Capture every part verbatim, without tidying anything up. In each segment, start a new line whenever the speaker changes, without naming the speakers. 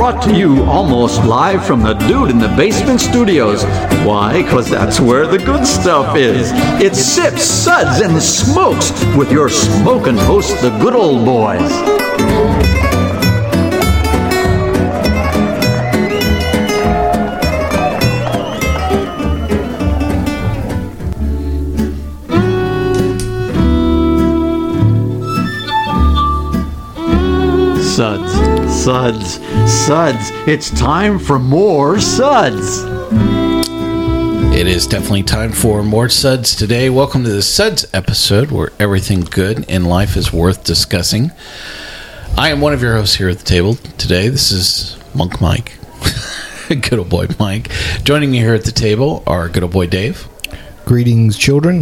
brought to you almost live from the Dude in the Basement studios. Why? Because that's where the good stuff is. It's Sips, Suds, and Smokes with your smoking host, the good old boys. Suds, Suds, Suds. It's time for more Suds.
It is definitely time for more Suds today. Welcome to the Suds episode where everything good in life is worth discussing. I am one of your hosts here at the table today. This is Monk Mike. Good old boy Mike. Joining me here at the table are good old boy Dave.
Greetings, children.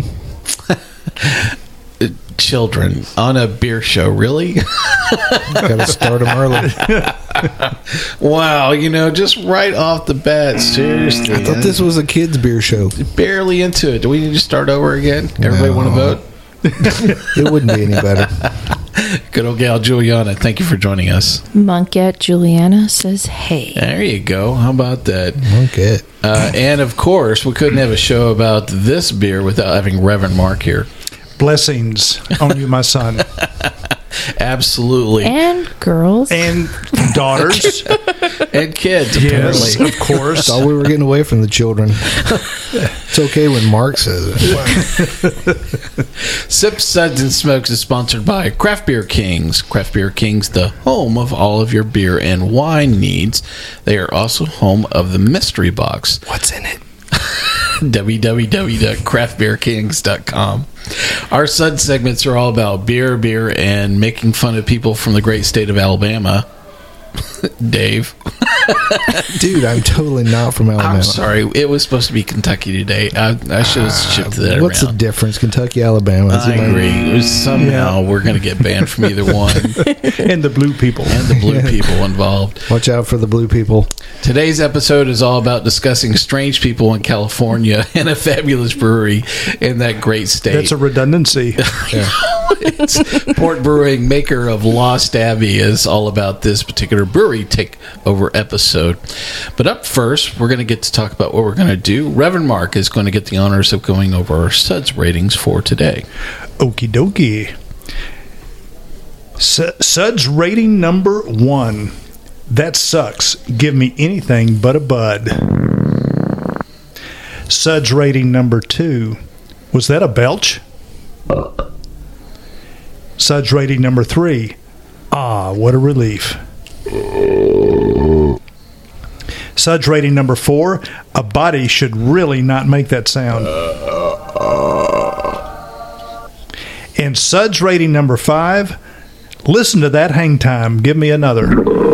Children on a beer show, really?
Gotta start them early.
Wow, you know, just right off the bat, seriously.
I thought this was a kids' beer show.
Barely into it. Do we need to start over again? Everybody
No.
want to vote?
It wouldn't be any better.
Good old gal Juliana, thank you for joining us.
Monkette Juliana says, hey.
There you go. How about that?
Okay.
Uh, and of course, we couldn't have a show about this beer without having Reverend Mark here.
Blessings on you, my son.
Absolutely.
And girls.
And daughters.
And kids,
Yes,
apparently.
of course.
Thought we were getting away from the children. It's okay when Mark says it.
Sips, Suds, and Smokes is sponsored by Craft Beer Kings. Craft Beer Kings, the home of all of your beer and wine needs. They are also home of the Mystery Box.
What's in it?
w w w dot craft beer kings dot com. Our Sud segments are all about beer, beer, and making fun of people from the great state of Alabama. Dave.
Dude, I'm totally not from Alabama.
I'm sorry. It was supposed to be Kentucky today. I, I should have shifted that
What's
around.
the difference? Kentucky, Alabama. Is
I
it like-
agree. It was somehow we're going to get banned from either one.
And the blue people.
And the blue people involved.
Watch out for the blue people.
Today's episode is all about discussing strange people in California and a fabulous brewery in that great state.
That's a redundancy.
Yeah.
It's Port Brewing, maker of Lost Abbey, is all about this particular brewery takeover episode. But up first, we're going to get to talk about what we're going to do. Reverend Mark is going to get the honors of going over our Suds ratings for today.
Okie dokie. S- Suds rating number one. That sucks. Give me anything but a bud. Suds rating number two. Was that a belch? Suds rating number three. Ah, what a relief. Suds rating number four. A body should really not make that sound. And Suds rating number five. Listen to that hang time. Give me another.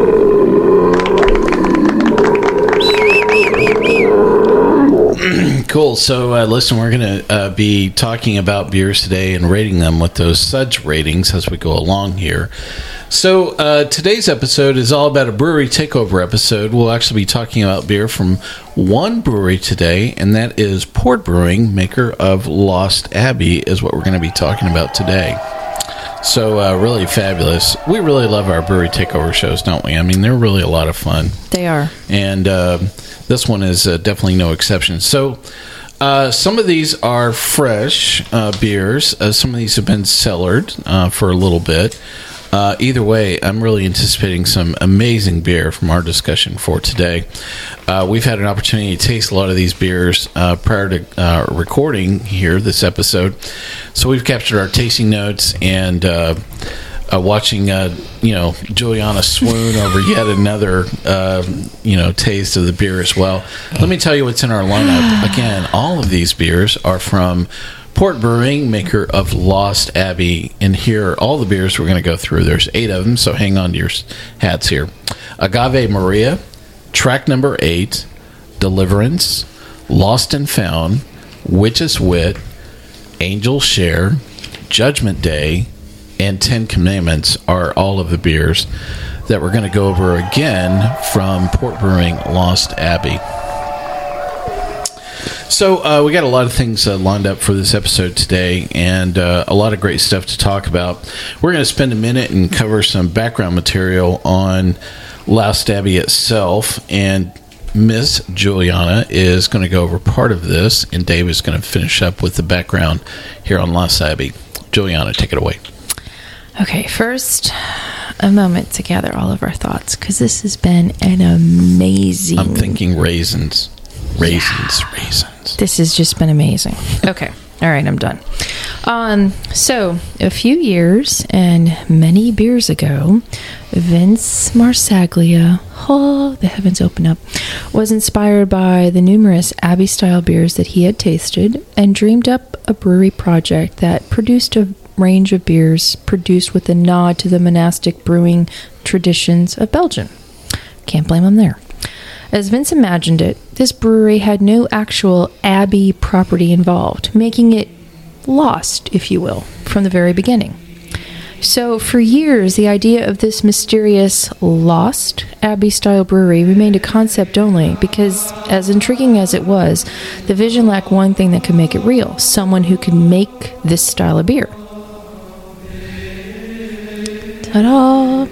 Cool. So, uh, listen, we're going to uh, be talking about beers today and rating them with those Suds ratings as we go along here. So, uh, today's episode is all about a brewery takeover episode. We'll actually be talking about beer from one brewery today, and that is Port Brewing, maker of Lost Abbey, is what we're going to be talking about today. So, uh, really fabulous. We really love our brewery takeover shows, don't we? I mean, they're really a lot of fun.
They are.
And uh, this one is uh, definitely no exception. So, uh, some of these are fresh uh, beers. Uh, some of these have been cellared uh, for a little bit. Uh, either way, I'm really anticipating some amazing beer from our discussion for today. Uh, we've had an opportunity to taste a lot of these beers uh, prior to uh, recording here this episode. So we've captured our tasting notes and uh, uh, watching, uh, you know, Juliana swoon over yet another, uh, you know, taste of the beer as well. Let me tell you what's in our lineup. Again, all of these beers are from Port Brewing, maker of Lost Abbey, and here are all the beers we're going to go through. There's eight of them, so hang on to your hats here. Agave Maria, Track Number Eight, Deliverance, Lost and Found, Witch's Wit, Angel Share, Judgment Day, and Ten Commandments are all of the beers that we're going to go over again from Port Brewing Lost Abbey. So uh, we got a lot of things uh, lined up for this episode today, and uh, a lot of great stuff to talk about. We're going to spend a minute and cover some background material on Lost Abbey itself, and Miss Juliana is going to go over part of this, and Dave is going to finish up with the background here on Lost Abbey. Juliana, take it away.
Okay, first, a moment to gather all of our thoughts, because this has been an amazing...
I'm thinking raisins. Raisins, yeah. raisins.
This has just been amazing. Okay, all right, I'm done. Um, so, a few years and many beers ago, Vince Marsaglia, oh, the heavens open up, was inspired by the numerous Abbey-style beers that he had tasted and dreamed up a brewery project that produced a range of beers produced with a nod to the monastic brewing traditions of Belgium. Can't blame him there. As Vince imagined it, this brewery had no actual Abbey property involved, making it lost, if you will, from the very beginning. So, for years, the idea of this mysterious, lost Abbey-style brewery remained a concept only because, as intriguing as it was, the vision lacked one thing that could make it real: someone who could make this style of beer. Ta-da!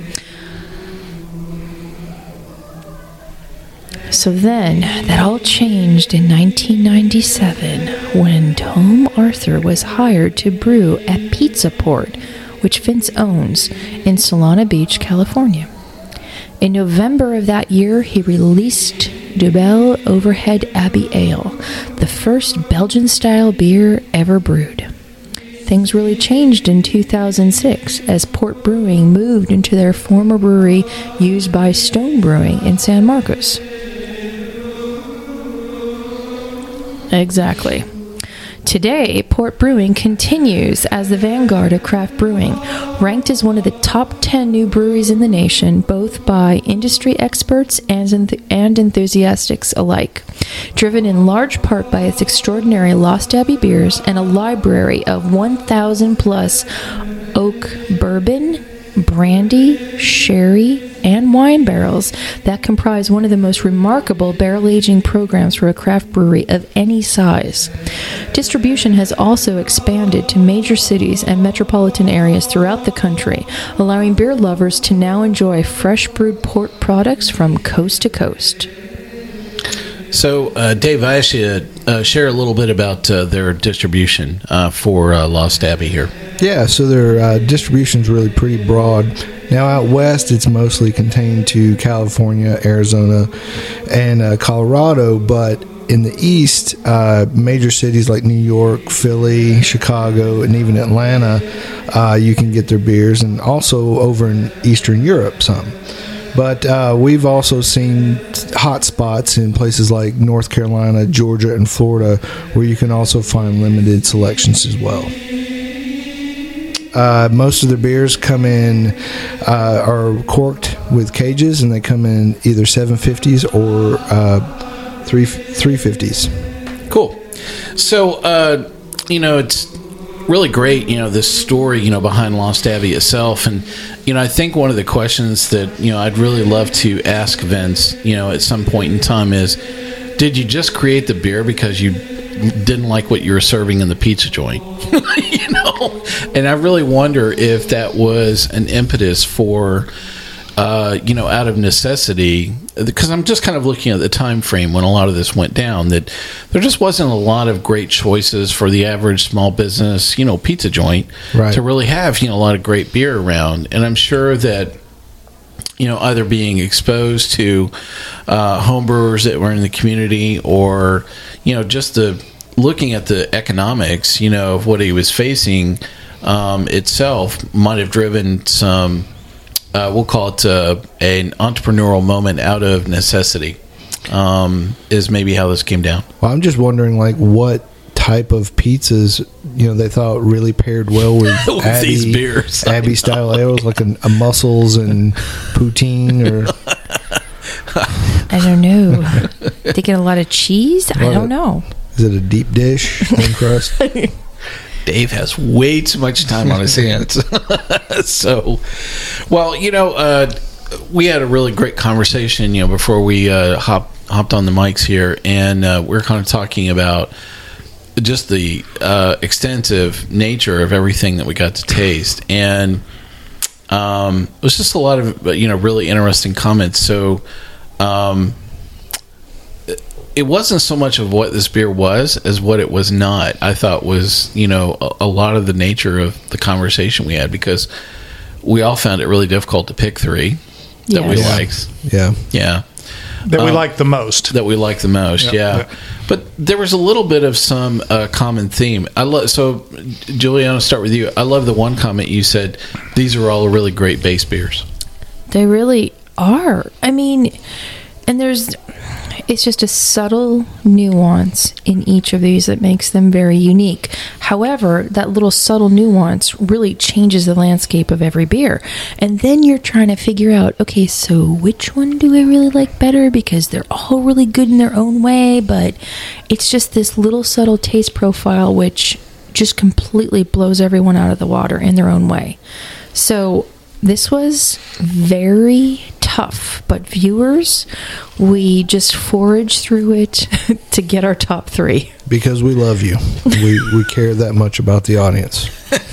So then, that all changed in nineteen ninety-seven when Tom Arthur was hired to brew at Pizza Port, which Vince owns, in Solana Beach, California. In November of that year, he released Dubel Overhead Abbey Ale, the first Belgian-style beer ever brewed. Things really changed in two thousand six as Port Brewing moved into their former brewery used by Stone Brewing in San Marcos. Exactly. Today, Port Brewing continues as the vanguard of craft brewing, ranked as one of the top ten new breweries in the nation, both by industry experts and, enth- and enthusiasts alike, driven in large part by its extraordinary Lost Abbey beers and a library of one thousand plus oak bourbon, brandy, sherry, and wine barrels that comprise one of the most remarkable barrel aging programs for a craft brewery of any size. Distribution has also expanded to major cities and metropolitan areas throughout the country, allowing beer lovers to now enjoy fresh brewed port products from coast to coast.
So, uh, Dave, I asked you to uh, share a little bit about uh, their distribution uh, for uh, Lost Abbey here.
Yeah, so their uh, distribution's really pretty broad. Now out west, it's mostly contained to California, Arizona, and uh, Colorado, but in the east, uh, major cities like New York, Philly, Chicago, and even Atlanta, uh, you can get their beers, and also over in Eastern Europe some. But uh, we've also seen hot spots in places like North Carolina, Georgia, and Florida, where you can also find limited selections as well. Uh, most of their beers come in, uh, are corked with cages, and they come in either seven fifties or uh, three three fifties.
Cool. So, uh, you know, it's really great, you know, this story, you know, behind Lost Abbey itself. And, you know, I think one of the questions that, you know, I'd really love to ask Vince, you know, at some point in time is, did you just create the beer because you didn't like what you were serving in the pizza joint? You know? And I really wonder if that was an impetus for, uh, you know, out of necessity, because I'm just kind of looking at the time frame when a lot of this went down, that there just wasn't a lot of great choices for the average small business, you know, pizza joint
right.
to really have, you know, a lot of great beer around. And I'm sure that, you know, either being exposed to uh, home brewers that were in the community, or, you know, just the looking at the economics, you know, of what he was facing um, itself might have driven some, uh, we'll call it uh, an entrepreneurial moment out of necessity, um, is maybe how this came down.
Well, I'm just wondering, like, what type of pizzas, you know, they thought really paired well with,
with
Abbey,
these beers,
Abbey style ales, like a, a mussels and poutine, or
I don't know. They get a lot of cheese. I don't
of,
know.
Is it a deep dish thin crust?
Dave has way too much time on his hands. So, well, you know, uh, we had a really great conversation, you know, before we uh, hop hopped on the mics here, and uh, we're kind of talking about just the uh, extensive nature of everything that we got to taste, and um, it was just a lot of you know really interesting comments. So um, it wasn't so much of what this beer was as what it was not. I thought was you know a, a lot of the nature of the conversation we had, because we all found it really difficult to pick three that
Yes.
we
Yeah.
liked.
Yeah.
Yeah.
That we
Um,
like the most.
That we like the most,
Yep,
yeah.
yep.
But there was a little bit of some uh, common theme. I love so, Juliana, I'll start with you. I love the one comment you said. These are all really great base beers.
They really are. I mean, and there's, it's just a subtle nuance in each of these that makes them very unique. However, that little subtle nuance really changes the landscape of every beer. And then you're trying to figure out, okay, so which one do I really like better? Because they're all really good in their own way, but it's just this little subtle taste profile which just completely blows everyone out of the water in their own way. So this was very tough, but viewers, we just foraged through it to get our top three.
Because we love you. we we care that much about the audience.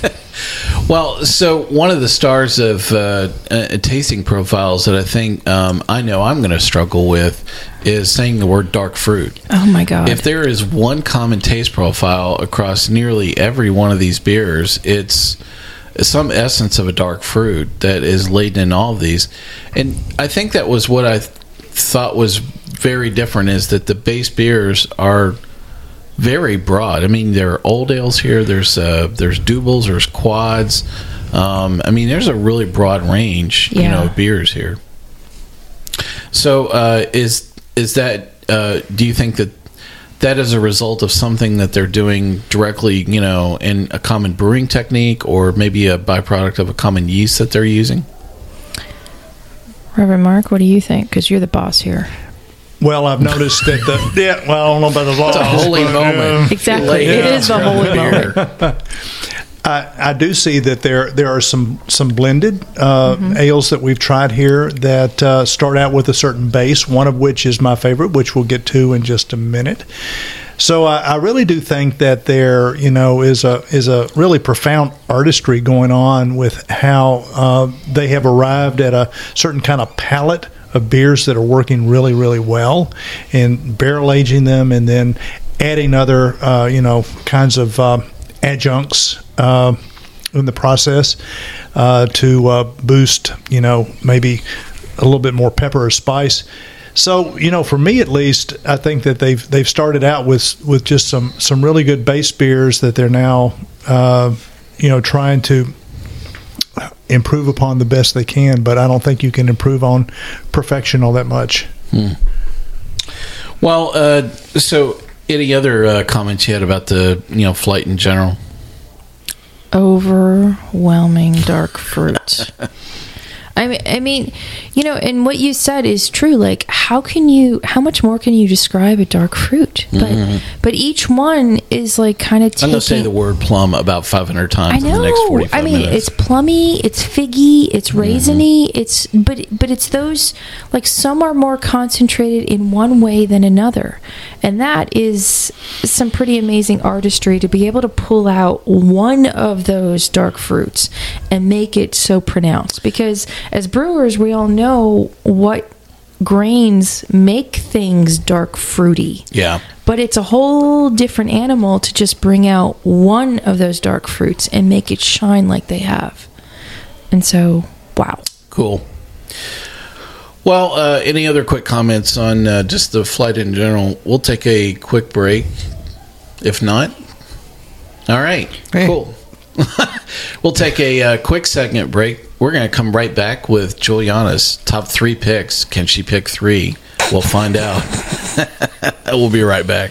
Well, so one of the stars of uh, uh, tasting profiles that I think um, I know I'm going to struggle with is saying the word dark fruit.
Oh my God.
If there is one common taste profile across nearly every one of these beers, it's some essence of a dark fruit that is laden in all of these. And I think that was what I th- thought was very different, is that the base beers are very broad. I mean, there are old ales here, there's uh, there's doubles, there's quads. Um, I mean, there's a really broad range, you
Yeah.
know, of beers here. So uh, is is that, uh, do you think that that is a result of something that they're doing directly, you know, in a common brewing technique, or maybe a byproduct of a common yeast that they're using?
Reverend Mark, what do you think? Because you're the boss here.
Well, I've noticed that the yeah. Well, I don't know about the law.
It's a holy moment.
Exactly.
Lay
It
down,
is the
grab
holy
beer.
moment.
I, I do see that there there are some some blended uh, ales that we've tried here that uh, start out with a certain base. One of which is my favorite, which we'll get to in just a minute. So I, I really do think that there, you know, is a is a really profound artistry going on with how uh, they have arrived at a certain kind of palette of beers that are working really, really well, and barrel aging them, and then adding other, uh, you know, kinds of uh, adjuncts uh, in the process uh, to uh, boost, you know, maybe a little bit more pepper or spice. So, you know, for me at least, I think that they've they've started out with with just some some really good base beers that they're now, uh, you know, trying to improve upon the best they can. But I don't think you can improve on perfection all that much.
Hmm. Well, uh, so any other uh, comments you had about the, you know, flight in general?
Overwhelming dark fruit. I mean, I mean, you know, and what you said is true. Like, how can you, how much more can you describe a dark fruit? But,
Mhm.
but each one is like kind of
I'm
taking.
going to say the word plum about five hundred
I
times in
know.
the next forty-five
I mean,
minutes.
it's plummy, it's figgy, it's
Mm-hmm.
raisiny. It's but but it's those, like, some are more concentrated in one way than another, and that is some pretty amazing artistry to be able to pull out one of those dark fruits and make it so pronounced. Because as brewers, we all know what grains make things dark fruity.
Yeah.
But it's a whole different animal to just bring out one of those dark fruits and make it shine like they have. And so, wow.
Cool. Well, uh, any other quick comments on uh, just the flight in general? We'll take a quick break. If not, all right.
Hey.
Cool. We'll take a uh, quick segment break. We're going to come right back with Juliana's top three picks. Can she pick three? We'll find out. We'll be right back.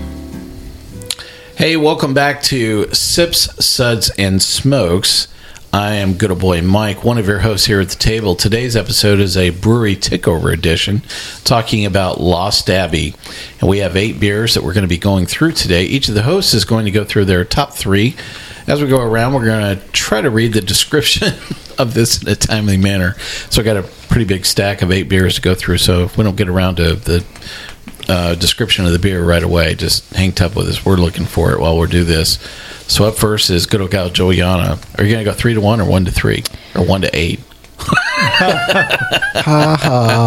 Hey, welcome back to Sips, Suds, and Smokes. I am good old boy Mike, one of your hosts here at the table. Today's episode is a brewery takeover edition, talking about Lost Abbey. And we have eight beers that we're going to be going through today. Each of the hosts is going to go through their top three. As we go around, we're going to try to read the description of this in a timely manner. So I got a pretty big stack of eight beers to go through. So if we don't get around to the uh, description of the beer right away, just hang tough with us. We're looking for it while we do this. So up first is good old gal Joanna. Are you going to go three to one or one to three or one to eight?
Ha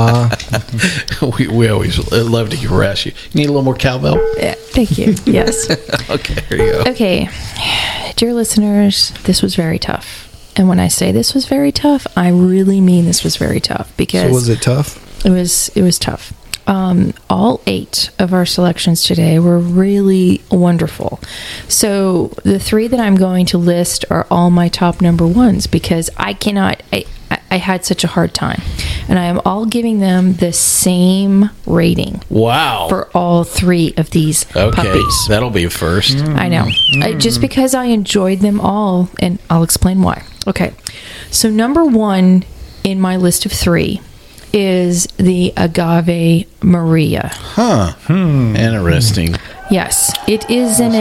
ha.
we, we always love to harass you. You need a little more cowbell?
Yeah, thank you. Yes.
Okay, here you go.
Okay. Dear listeners, this was very tough. And when I say this was very tough, I really mean this was very tough because
So was it tough?
It was it was tough. Um, all eight of our selections today were really wonderful. So the three that I'm going to list are all my top number ones because I cannot, I, I had such a hard time. And I am all giving them the same rating
Wow.
for all three of these
Okay,
puppies.
that'll be a first.
I know. I, just because I enjoyed them all, and I'll explain why. Okay. So number one in my list of three is the Agave Maria.
Huh. Interesting.
Yes, it is an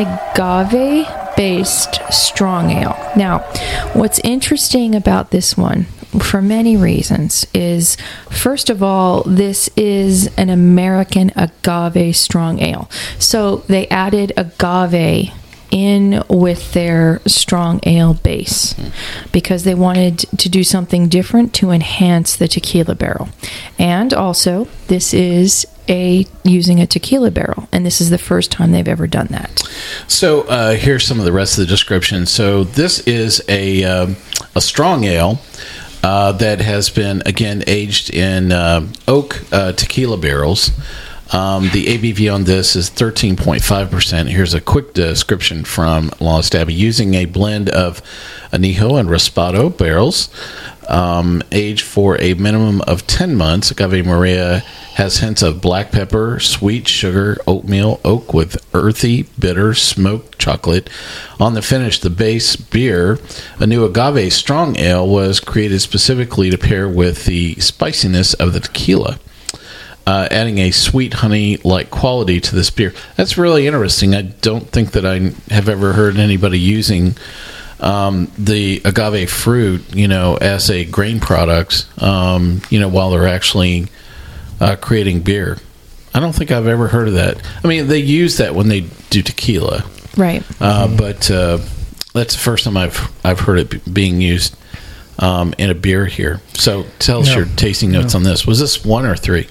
agave-based strong ale. Now, what's interesting about this one, for many reasons, is, first of all, this is an American agave strong ale. So they added agave in with their strong ale base because they wanted to do something different to enhance the tequila barrel. And also, this is a using a tequila barrel, and this is the first time they've ever done that.
So uh, here's some of the rest of the description. So this is a um, a strong ale uh, that has been, again, aged in uh, oak uh, tequila barrels. Um, the A B V on this is thirteen point five percent. Here's a quick description from Lost Abbey. Using a blend of Añejo and Raspado barrels, um, aged for a minimum of ten months, Agave Maria has hints of black pepper, sweet sugar, oatmeal, oak with earthy, bitter, smoked chocolate. On the finish, the base beer, a new agave strong ale, was created specifically to pair with the spiciness of the tequila. Uh, adding a sweet honey-like quality to this beer. That's really interesting. I don't think that I have ever heard anybody using um, the agave fruit, you know, as a grain product, um, you know, while they're actually uh, creating beer. I don't think I've ever heard of that. I mean, they use that when they do tequila,
Right.
uh, but uh, that's the first time I've I've heard it b- being used um, in a beer here. So tell us
No.
your tasting notes on this. Was this one or three?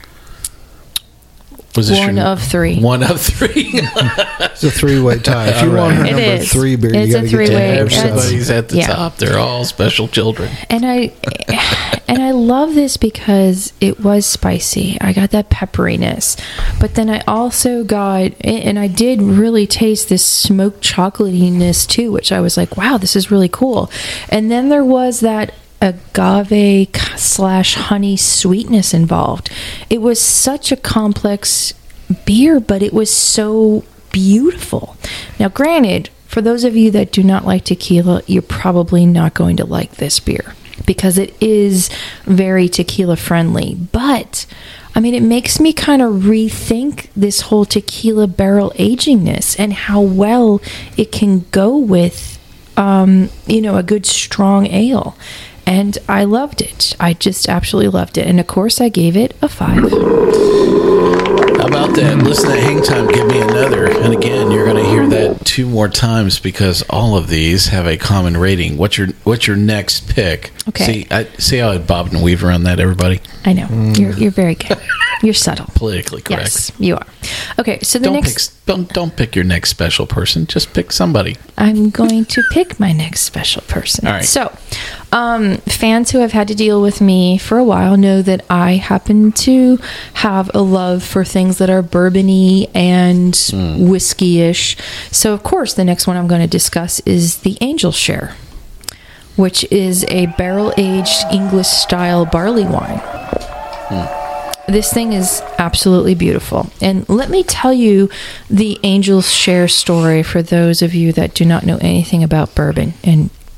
Was this
One
your,
of three.
One of three.
It's a three-way tie. If you
All
want
right.
a
It
number
is.
three beer,
It's
you
a
got to get
three-way.
to number
That's-
seven.
Everybody's at the
Yeah.
top. They're all special children.
And I and I love this because it was spicy. I got that pepperiness. But then I also got, and I did really taste this smoked chocolatiness too, which I was like, wow, this is really cool. And then there was that agave slash honey sweetness involved. It was such a complex beer, but it was so beautiful. Now, granted, for those of you that do not like tequila, you're probably not going to like this beer because it is very tequila friendly. But I mean, it makes me kind of rethink this whole tequila barrel agingness and how well it can go with, um, you know, a good strong ale. And I loved it. I just absolutely loved it. And of course, I gave it a five.
How about that? Listen to Hang Time, give me another. And again, you're going to hear that two more times because all of these have a common rating. What's your What's your next pick?
Okay.
See, I, see how I bobbed and weaved around that, everybody?
I know. You're, you're very good. You're subtle.
Politically correct.
Yes, you are. Okay, so the
Don't
next...
pick, don't, don't pick your next special person. Just pick somebody.
I'm going to pick my next special person.
All right.
So, um, fans who have had to deal with me for a while know that I happen to have a love for things that are bourbony and
Mm.
whiskey-ish. So, of course, the next one I'm going to discuss is the Angel Share, which is a barrel-aged English-style barley wine.
Mm.
This thing is absolutely beautiful. And let me tell you the Angel's Share story for those of you that do not know anything about bourbon. And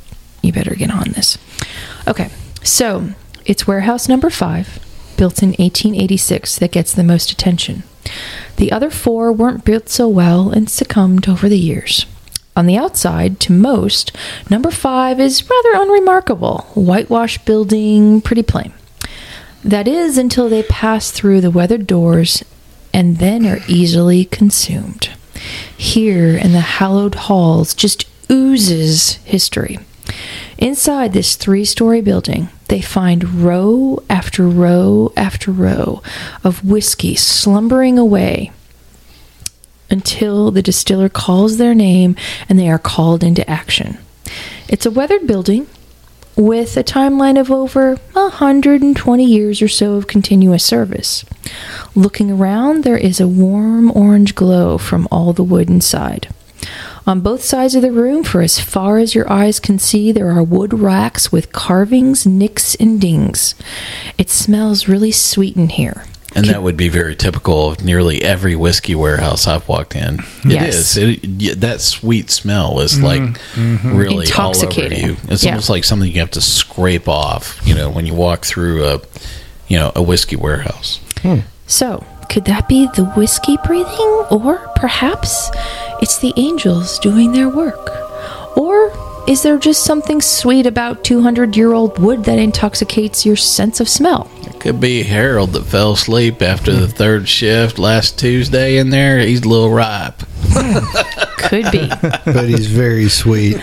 You better get on this. Okay, so it's warehouse number five, built in eighteen eighty-six, that gets the most attention. The other four weren't built so well and succumbed over the years. On the outside, to most, number five is rather unremarkable. Whitewash building, pretty plain. That is until they pass through the weathered doors and then are easily consumed. Here in the hallowed halls just oozes history. Inside this three-story building, they find row after row after row of whiskey slumbering away until the distiller calls their name and they are called into action. It's a weathered building with a timeline of over one hundred twenty years or so of continuous service. Looking around, there is a warm orange glow from all the wood inside. On both sides of the room, for as far as your eyes can see, there are wood racks with carvings, nicks, and dings. It smells really sweet in here.
And that would be very typical of nearly every whiskey warehouse I've walked in. It
Yes.
is. It, that sweet smell is like really all over
Intoxicating.
you. It's
Yeah.
almost like something you have to scrape off, you know, when you walk through a, you know, a whiskey warehouse.
So, could that be the whiskey breathing? Or perhaps it's the angels doing their work? Or is there just something sweet about two hundred year old wood that intoxicates your sense of smell?
It could be Harold that fell asleep after the third shift last Tuesday in there. He's a little ripe.
Could be.
But he's very sweet.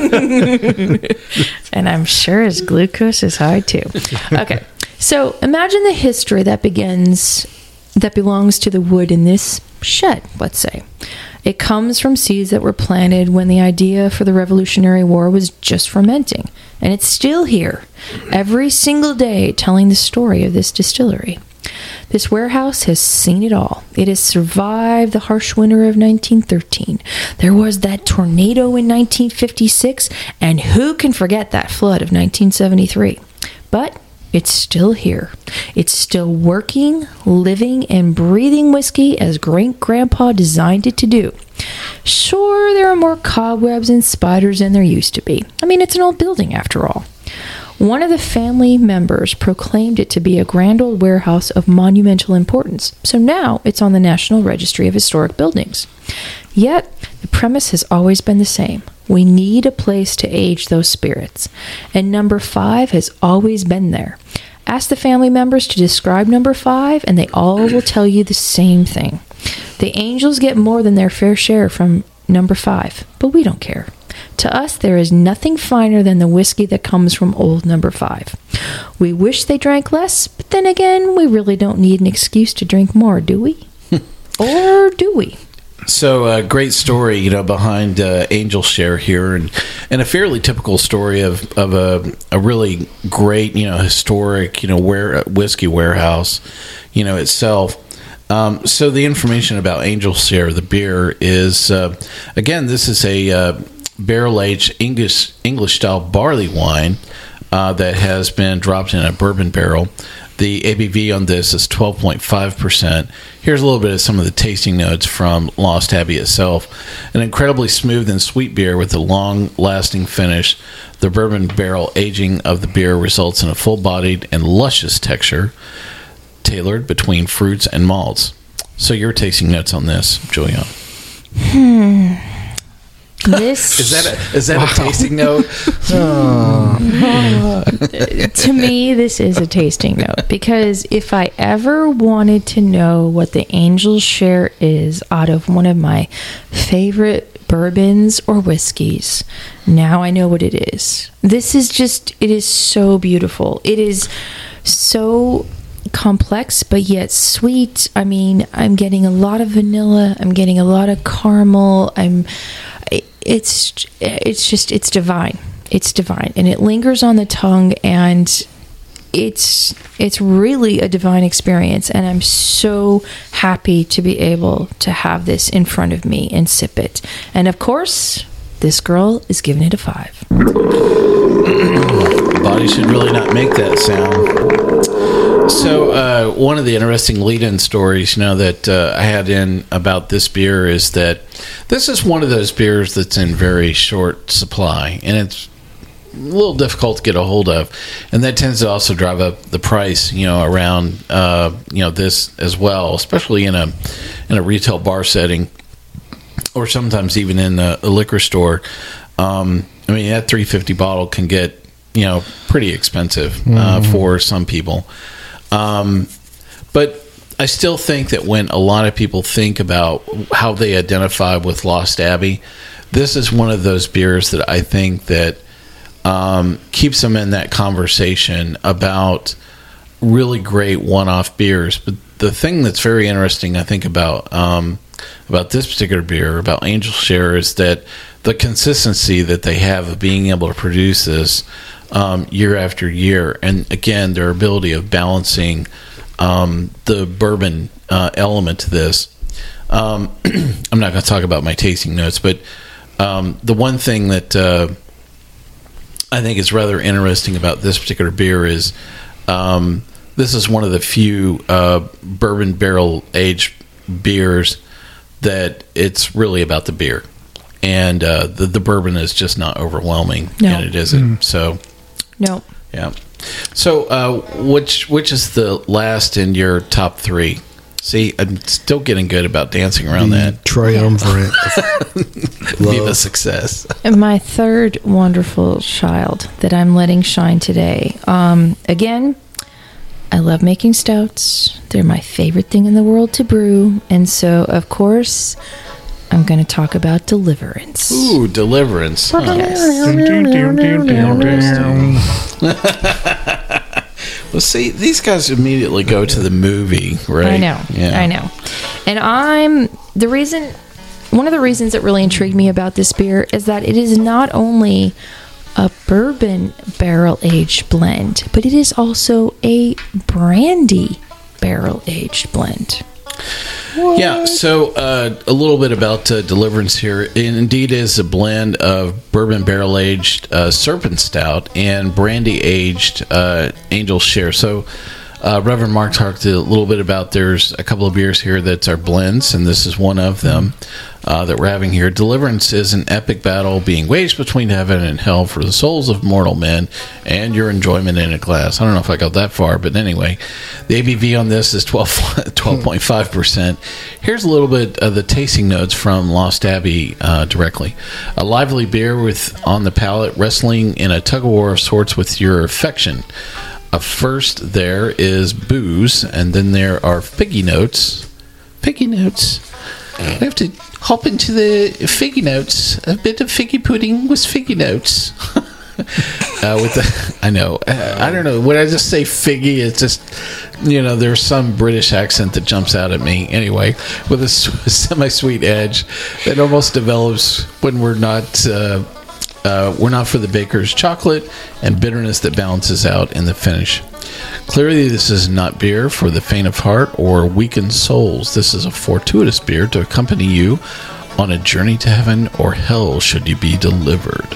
And I'm sure his glucose is high too. Okay, so imagine the history that begins, that belongs to the wood in this shed, let's say. It comes from seeds that were planted when the idea for the Revolutionary War was just fermenting. And it's still here, every single day, telling the story of this distillery. This warehouse has seen it all. It has survived the harsh winter of nineteen thirteen. There was that tornado in nineteen fifty-six, and who can forget that flood of nineteen seventy-three? But it's still here. It's still working, living, and breathing whiskey as great-grandpa designed it to do. Sure, there are more cobwebs and spiders than there used to be. I mean, it's an old building after all. One of the family members proclaimed it to be a grand old warehouse of monumental importance, so now it's on the National Registry of Historic Buildings. Yet, the premise has always been the same. We need a place to age those spirits, and number five has always been there. Ask the family members to describe number five, and they all will tell you the same thing. The angels get more than their fair share from number five, but we don't care. To us, there is nothing finer than the whiskey that comes from old number five. We wish they drank less, but then again, we really don't need an excuse to drink more, do we? Or do we?
So, a uh, great story, you know, behind uh, Angel Share here, and, and a fairly typical story of, of a, a really great, you know, historic, you know, ware, whiskey warehouse, you know, itself. Um, so, the information about Angel Share, the beer, is, uh, again, this is a uh, barrel-aged English, English-style barley wine uh, that has been dropped in a bourbon barrel. The A B V on this is twelve point five percent. Here's a little bit of some of the tasting notes from Lost Abbey itself. An incredibly smooth and sweet beer with a long-lasting finish. The bourbon barrel aging of the beer results in a full-bodied and luscious texture tailored between fruits and malts. So your tasting notes on this, Juliana?
Hmm. This
Is that a, is that a tasting note?
to me, this is a tasting note, because if I ever wanted to know what the Angel Share is out of one of my favorite bourbons or whiskeys, now I know what it is. This is just, it is so beautiful. It is so complex, but yet sweet. I mean, I'm getting a lot of vanilla. I'm getting a lot of caramel. I'm, it's, it's just, it's divine. It's divine, and it lingers on the tongue, and it's, it's really a divine experience. And I'm so happy to be able to have this in front of me and sip it. And of course, this girl is giving it a five.
Body should really not make that sound. So, uh, one of the interesting lead-in stories, you know, that uh, I had in about this beer is that this is one of those beers that's in very short supply, and it's a little difficult to get a hold of, and that tends to also drive up the price, you know, around uh, you know this as well, especially in a in a retail bar setting, or sometimes even in a, a liquor store. Um, I mean, that three fifty bottle can get, you know, pretty expensive uh, mm. for some people, um, but I still think that when a lot of people think about how they identify with Lost Abbey, this is one of those beers that I think that um, keeps them in that conversation about really great one-off beers. But the thing that's very interesting, I think, about um, about this particular beer, about Angel Share, is that the consistency that they have of being able to produce this um, year after year, and again, their ability of balancing Um, the bourbon uh, element to this. Um, I'm not going to talk about my tasting notes, but um, the one thing that uh, I think is rather interesting about this particular beer is um, this is one of the few uh, bourbon barrel aged beers that it's really about the beer, and uh, the the bourbon is just not overwhelming,
no.
and it isn't. Mm. So,
no,
yeah. So, uh, which which is the last in your top three? See, I'm still getting good about dancing around
the
that.
Triumvirate.
Viva success.
My third wonderful child that I'm letting shine today. Um, again, I love making stouts. They're my favorite thing in the world to brew. And so, of course, I'm going to talk about Deliverance.
Ooh, Deliverance. Huh.
Yes.
Well, see, these guys immediately go to the movie, right?
I know.
Yeah.
I know. And I'm the reason, one of the reasons that really intrigued me about this beer is that it is not only a bourbon barrel aged blend, but it is also a brandy barrel aged blend. What?
Yeah, so uh, a little bit about uh, Deliverance here. It indeed is a blend of bourbon barrel-aged uh, Serpent Stout and brandy-aged uh, Angel Share. So uh, Reverend Mark talked a little bit about there's a couple of beers here that are blends, and this is one of them uh, that we're having here. Deliverance is an epic battle being waged between heaven and hell for the souls of mortal men and your enjoyment in a glass. I don't know if I got that far, but anyway, the A B V on this is twelve point five percent. Here's a little bit of the tasting notes from Lost Abbey uh, directly. A lively beer with on the palate, wrestling in a tug-of-war of sorts with your affection. Uh, first there is booze, and then there are figgy notes. Figgy notes. We have to hop into the figgy notes. A bit of figgy pudding with figgy notes. uh, with the, I know. Uh, I don't know. When I just say figgy, it's just, you know, there's some British accent that jumps out at me. Anyway, with a semi-sweet edge that almost develops when we're not... Uh, Uh, we're not for the baker's chocolate, and bitterness that balances out in the finish. Clearly, this is not beer for the faint of heart or weakened souls. This is a fortuitous beer to accompany you on a journey to heaven or hell should you be delivered.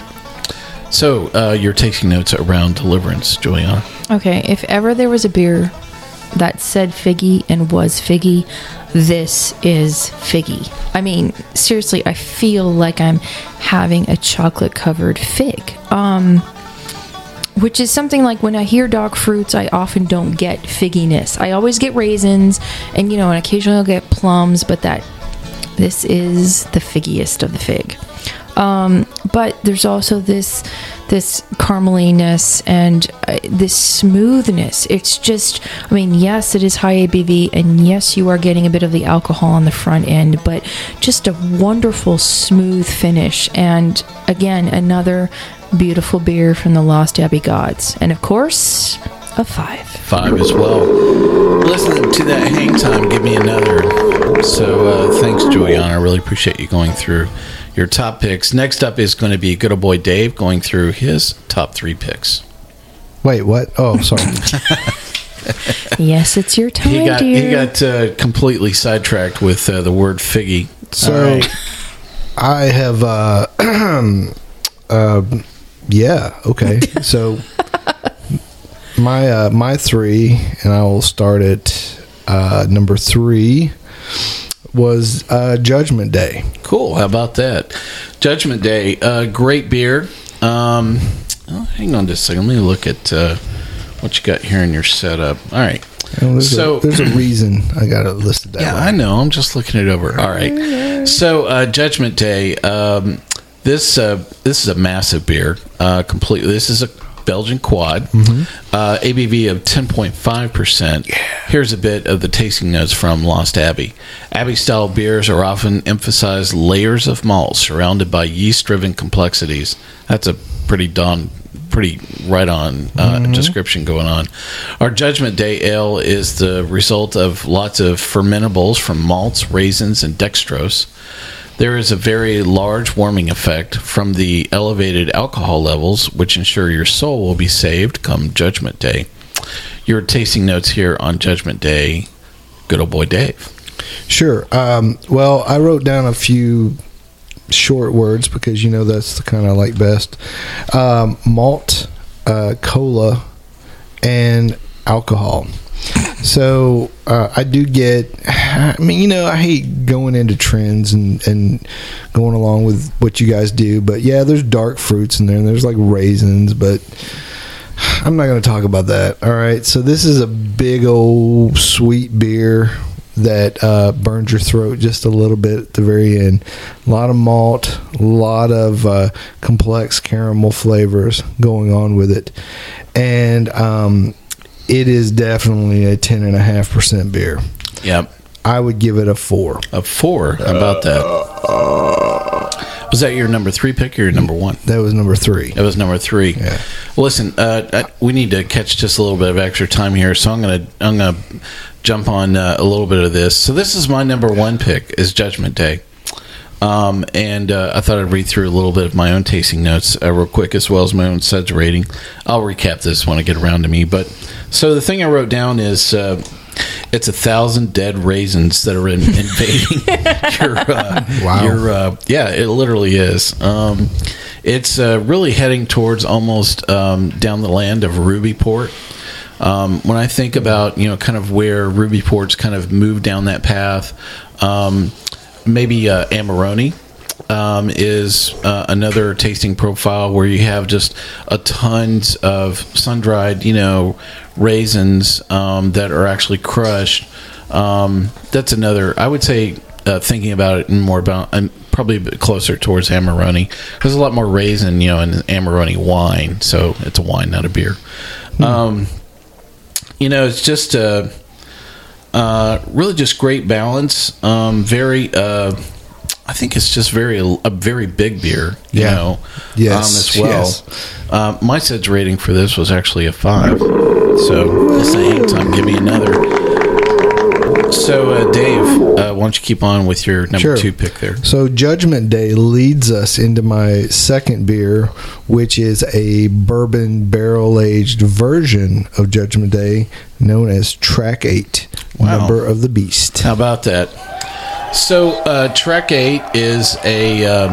So, uh, you're taking notes around Deliverance, Juliana.
Okay, if ever there was a beer that said figgy and was figgy, this is figgy. I mean, seriously, I feel like I'm having a chocolate-covered fig. Um, which is something like when I hear dog fruits, I often don't get figginess. I always get raisins, and, you know, and occasionally I'll get plums, but that, this is the figgiest of the fig. Um, but there's also this this carameliness and uh, this smoothness. It's just, I mean, yes, it is high A B V, and yes, you are getting a bit of the alcohol on the front end, but just a wonderful, smooth finish. And again, another beautiful beer from the Lost Abbey gods. And of course, a five.
Five as well. Listen to that hang time. Give me another. So uh, thanks, Juliana. I really appreciate you going through your top picks. Next up is going to be good old boy Dave going through his top three picks.
Wait, what? Oh, sorry.
Yes, it's your time,
he got,
dear.
He got uh, completely sidetracked with uh, the word figgy.
So
right.
I have, uh, uh, yeah, okay. So my uh, my three, and I will start at uh, number three, was uh, Judgment Day.
Cool. How about that? Judgment Day. Uh, great beer. Um, Oh, hang on just a second. Let me look at uh, what you got here in your setup. All right.
Well, there's,
so
a, there's a reason I got it listed that
yeah,
way.
I know. I'm just looking it over. All right. So uh, Judgment Day. Um, this uh, this is a massive beer. Uh, completely. This is a Belgian quad. Mm-hmm. Uh, A B V of ten point five percent. Here's a bit of the tasting notes from Lost Abbey. Abbey-style beers are often emphasize layers of malt surrounded by yeast-driven complexities. That's a pretty don. pretty right on uh, mm-hmm. description going on. Our Judgment Day Ale is the result of lots of fermentables from malts, raisins, and dextrose. There is a very large warming effect from the elevated alcohol levels, which ensure your soul will be saved come Judgment Day. Your tasting notes here on Judgment Day, good old boy Dave.
Sure. Um, well, I wrote down a few short words because you know that's the kind I like best. Um, malt, uh, cola, and alcohol. So uh, I do get. I mean, you know, I hate going into trends and and going along with what you guys do, but yeah, there's dark fruits in there, and there's like raisins, but I'm not going to talk about that. All right, so this is a big old sweet beer that uh, burns your throat just a little bit at the very end. A lot of malt, a lot of uh, complex caramel flavors going on with it. And um, it is definitely a ten point five percent beer.
Yep.
I would give it a four.
A four? How about that? Was that your number three pick or your number one?
That was number three.
That was number three.
Yeah.
Well, listen, uh, I, we need to catch just a little bit of extra time here, so I'm gonna I'm gonna jump on uh, a little bit of this. So this is my number one pick is Judgment Day, um, and uh, I thought I'd read through a little bit of my own tasting notes uh, real quick, as well as my own suds rating. I'll recap this when I get around to me. But so the thing I wrote down is. Uh, It's a thousand dead raisins that are in, invading your, uh,
wow.
your, uh, yeah, it literally is. Um, it's uh, really heading towards almost um, down the land of Ruby Port. Um, when I think about, you know, kind of where Ruby Port's kind of moved down that path, um, maybe uh, Amarone. Um, is uh, another tasting profile where you have just a tons of sun-dried, you know, raisins um, that are actually crushed. Um, that's another. I would say uh, thinking about it more about and probably a bit closer towards Amarone. There's a lot more raisin, you know, in Amarone wine, so it's a wine, not a beer. Hmm. Um, you know, it's just a uh, really just great balance. Um, very. Uh, I think it's just very a very big beer, you
yeah.
know,
yes.
um, as well.
Yes.
Uh, my suds rating for this was actually a five. So this ain't hang time. Give me another. So, uh, Dave, uh, why don't you keep on with your number
sure.
two pick there?
So Judgment Day leads us into my second beer, which is a bourbon barrel-aged version of Judgment Day known as Track eight,
wow.
Number of the Beast.
How about that? So, uh, Track eight is a, um,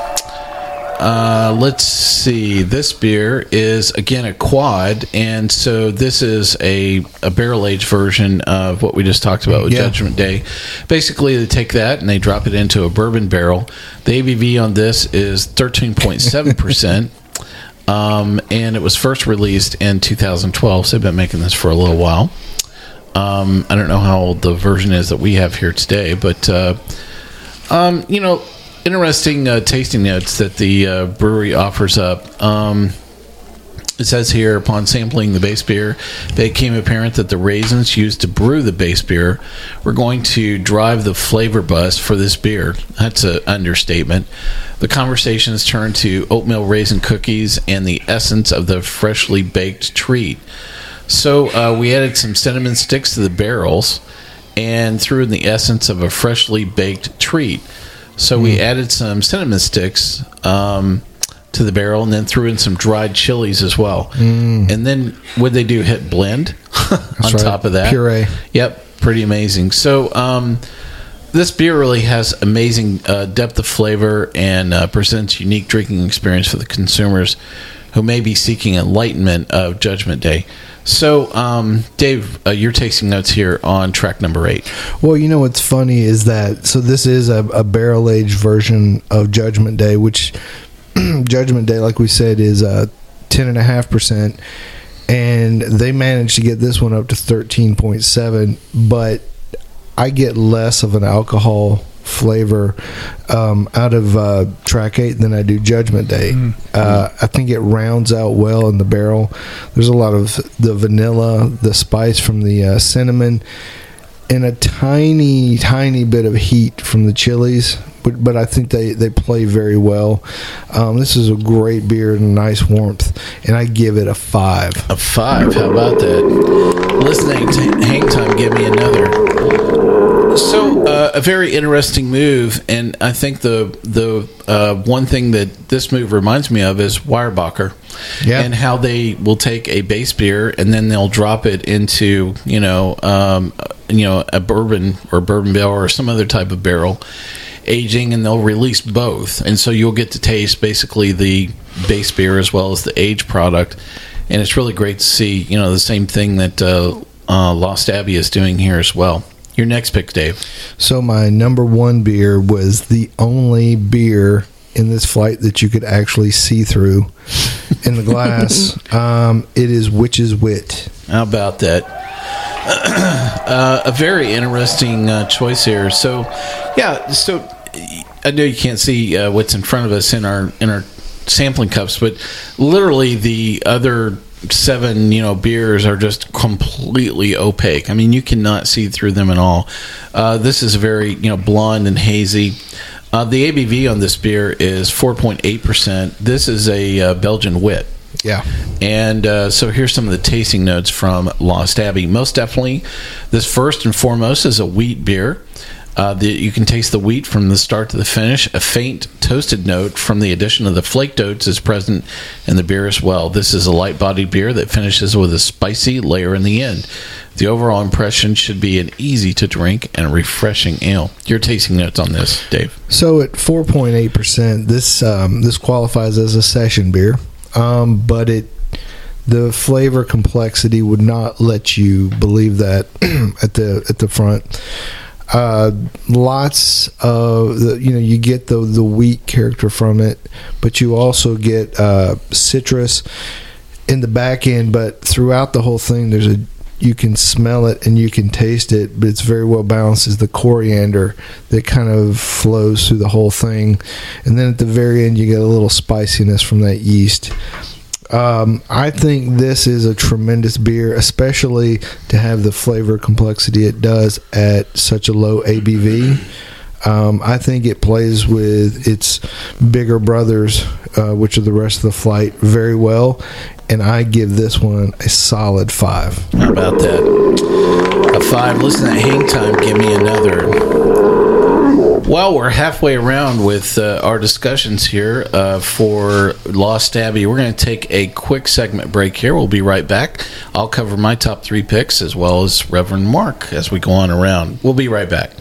uh, let's see, this beer is, again, a quad, and so this is a, a barrel-aged version of what we just talked about with yeah. Judgment Day. Basically, they take that and they drop it into a bourbon barrel. The A B V on this is thirteen point seven percent. Um, and it was first released in two thousand twelve, so they've been making this for a little while. Um, I don't know how old the version is that we have here today, but, uh, um, you know, interesting uh, tasting notes that the uh, brewery offers up. Um, it says here, upon sampling the base beer, it became apparent that the raisins used to brew the base beer were going to drive the flavor bus for this beer. That's an understatement. The conversations turned to oatmeal raisin cookies and the essence of the freshly baked treat. So uh, we added some cinnamon sticks to the barrels and threw in the essence of a freshly baked treat. So mm. we added some cinnamon sticks um, to the barrel and then threw in some dried chilies as well. Mm. And then what they do, hit blend on
right.
top of that.
Puree.
Yep, pretty amazing. So um, this beer really has amazing uh, depth of flavor and uh, presents unique drinking experience for the consumers who may be seeking enlightenment of Judgment Day. So, um, Dave, uh, your tasting notes here on track number eight.
Well, you know what's funny is that, so this is a, a barrel-aged version of Judgment Day, which Judgment Day, like we said, is uh, ten point five percent. And they managed to get this one up to thirteen point seven, but I get less of an alcohol flavor um, out of uh, Track eight than I do Judgment Day. Mm. Uh, I think it rounds out well in the barrel. There's a lot of the vanilla, the spice from the uh, cinnamon, and a tiny, tiny bit of heat from the chilies. But, but I think they, they play very well. Um, this is a great beer and a nice warmth, and I give it a five.
A five? How about that? Listening to Hang Time, give me another. So, uh, a very interesting move, and I think the the uh, one thing that this move reminds me of is Weyerbacher, yeah. and how they will take a base beer and then they'll drop it into you know um, you know a bourbon or bourbon barrel or some other type of barrel. Aging, and they'll release both, and so you'll get to taste basically the base beer as well as the aged product, and it's really great to see you know the same thing that uh, uh, Lost Abbey is doing here as well. Your next pick, Dave.
So my number one beer was the only beer in this flight that you could actually see through in the glass. um, it is Witch's Wit.
How about that? uh, a very interesting uh, choice here. So, yeah, so I know you can't see uh, what's in front of us in our in our sampling cups, but literally the other seven, you know, beers are just completely opaque. I mean, you cannot see through them at all. Uh, this is very, you know, blonde and hazy. Uh, the A B V on this beer is four point eight percent. This is a uh, Belgian wit.
Yeah.
And uh, so here's some of the tasting notes from Lost Abbey. Most definitely, this first and foremost is a wheat beer. Uh, the, you can taste the wheat from the start to the finish. A faint toasted note from the addition of the flaked oats is present in the beer as well. This is a light-bodied beer that finishes with a spicy layer in the end. The overall impression should be an easy-to-drink and refreshing ale. Your tasting notes on this, Dave?
So at four point eight percent, this um, this qualifies as a session beer. Um, but it, the flavor complexity would not let you believe that at the at the front. Uh, lots of the, you know, you get the the wheat character from it, but you also get uh, citrus in the back end. But throughout the whole thing, there's a you can smell it and you can taste it, but it's very well balanced. Is the coriander that kind of flows through the whole thing, and then at the very end you get a little spiciness from that yeast. Um, I think this is a tremendous beer, especially to have the flavor complexity it does at such a low A B V. Um, I think it plays with its bigger brothers, uh, which are the rest of the flight, very well. And I give this one a solid five.
How about that? A five. Listen to Hang Time. Give me another. Well, we're halfway around with uh, our discussions here uh, for Lost Abbey. We're going to take a quick segment break here. We'll be right back. I'll cover my top three picks as well as Reverend Mark as we go on around. We'll be right back.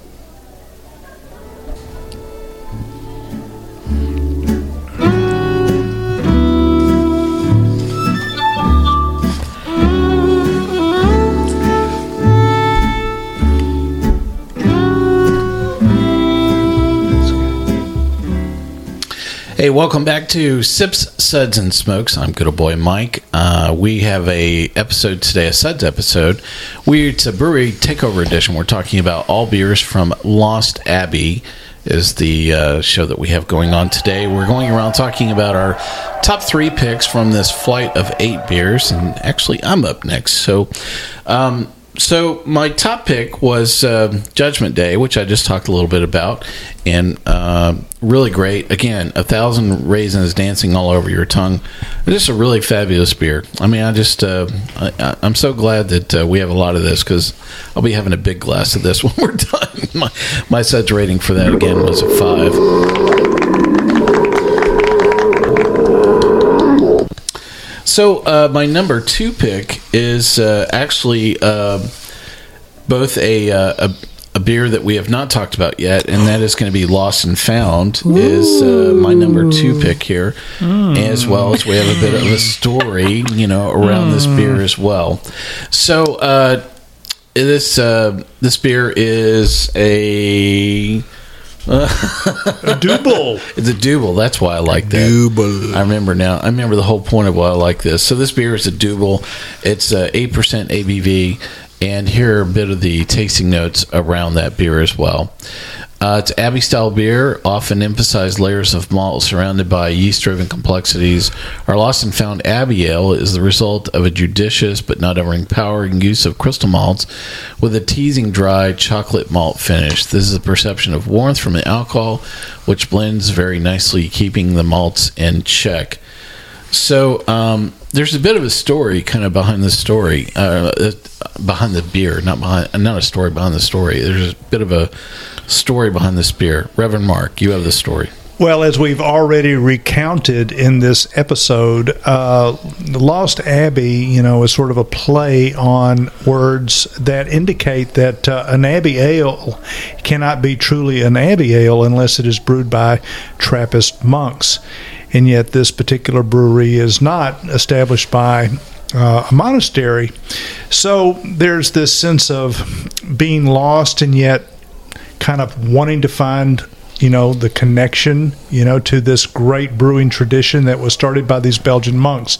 Hey, welcome back to Sips, Suds, and Smokes. I'm good old boy Mike. Uh, we have a episode today, a Suds episode. We, it's a brewery takeover edition. We're talking about all beers from Lost Abbey is the uh, show that we have going on today. We're going around talking about our top three picks from this flight of eight beers. And actually, I'm up next. So, um, so my top pick was uh, Judgment Day, which I just talked a little bit about, and uh, really great. Again, a thousand raisins dancing all over your tongue. Just a really fabulous beer. I mean, I just uh, I, I'm so glad that uh, we have a lot of this, because I'll be having a big glass of this when we're done. My my suds rating for that again was a five. So uh, my number two pick is uh, actually uh, both a, uh, a a beer that we have not talked about yet, and that is going to be Lost and Found. Ooh. Is uh, my number two pick here, mm. as well as we have a bit of a story, you know, around mm. this beer as well. So uh, this uh, this beer is a
a double.
It's a double. That's why I like that.
Double.
I remember now. I remember the whole point of why I like this. So this beer is a double. It's uh, eight percent A B V. And here are a bit of the tasting notes around that beer as well. Uh, it's Abbey-style beer, often emphasized layers of malt surrounded by yeast-driven complexities. Our Lost and Found Abbey Ale is the result of a judicious but not overpowering use of crystal malts with a teasing dry chocolate malt finish. This is a perception of warmth from the alcohol, which blends very nicely, keeping the malts in check. So um, there's a bit of a story kind of behind the story, uh, behind the beer, not behind, not a story behind the story. There's a bit of a story behind this beer. Reverend Mark, you have the story.
Well, as we've already recounted in this episode, uh, the Lost Abbey, you know, is sort of a play on words that indicate that uh, an Abbey ale cannot be truly an Abbey ale unless it is brewed by Trappist monks. And yet this particular brewery is not established by uh, a monastery. So there's this sense of being lost and yet kind of wanting to find, you know, the connection, you know, to this great brewing tradition that was started by these Belgian monks.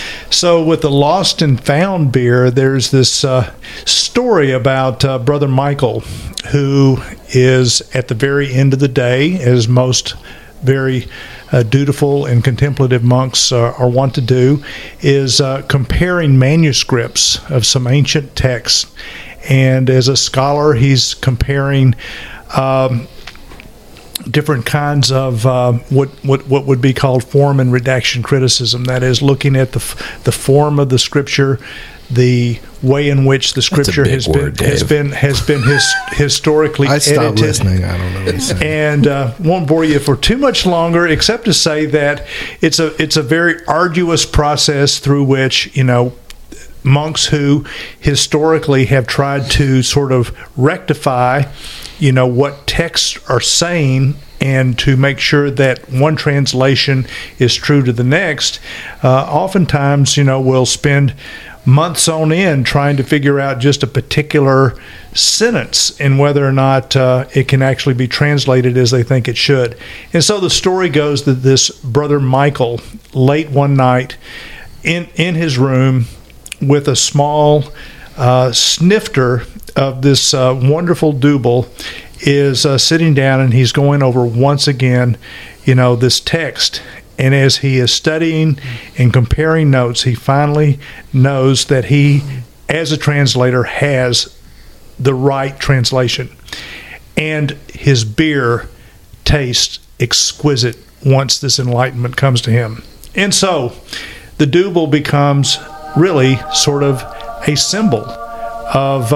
So with the Lost and Found beer, there's this uh, story about uh, Brother Michael, who is at the very end of the day, as most very uh, dutiful and contemplative monks uh, are wont to do, is uh, comparing manuscripts of some ancient texts. And as a scholar, he's comparing um, different kinds of uh, what, what what would be called form and redaction criticism. That is, looking at the f- the form of the scripture, the way in which the scripture has been,
word,
has been has been his, historically
I stopped
edited.
listening. I don't know what he's saying.
And uh, won't bore you for too much longer, except to say that it's a it's a very arduous process through which, you know, monks who historically have tried to sort of rectify, you know, what texts are saying, and to make sure that one translation is true to the next, uh, oftentimes, you know, will spend months on end trying to figure out just a particular sentence and whether or not uh, it can actually be translated as they think it should. And so the story goes that this Brother Michael, late one night in, in his room with a small uh, snifter of this uh, wonderful double, is uh, sitting down and he's going over once again, you know, this text. And as he is studying and comparing notes, he finally knows that he, as a translator, has the right translation. And his beer tastes exquisite once this enlightenment comes to him. And so the double becomes really sort of a symbol of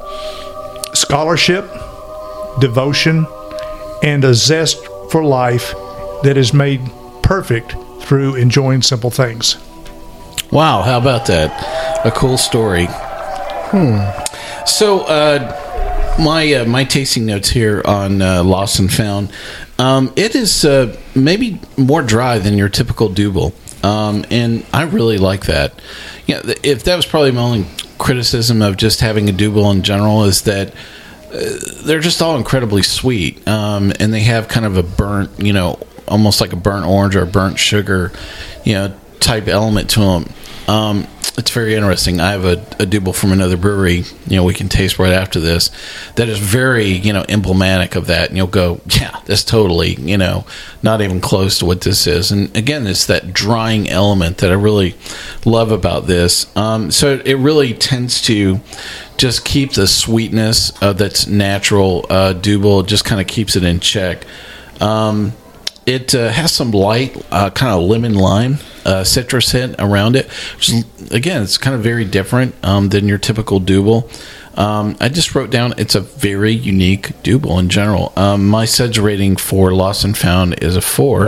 uh, scholarship, devotion, and a zest for life that is made perfect through enjoying simple things.
Wow, how about that? A cool story. Hmm. So, uh, my uh, my tasting notes here on uh, Lost and Found. Um, it is uh, maybe more dry than your typical double, um, and I really like that. Yeah, you know, if that was probably my only criticism of just having a double in general, is that uh, they're just all incredibly sweet, um, and they have kind of a burnt, you know, almost like a burnt orange or a burnt sugar, you know, type element to them. Um, it's very interesting. I have a, a double from another brewery, you know, we can taste right after this, that is very, you know, emblematic of that. And you'll go, yeah, that's totally, you know, not even close to what this is. And again, it's that drying element that I really love about this. Um, so it really tends to just keep the sweetness of that's natural uh, double, just kind of keeps it in check. Um, It uh, has some light, uh, kind of lemon lime uh, citrus hint around it. Which is, again, it's kind of very different um, than your typical double. Um, I just wrote down it's a very unique double in general. Um, my S E D S rating for Lost and Found is a four.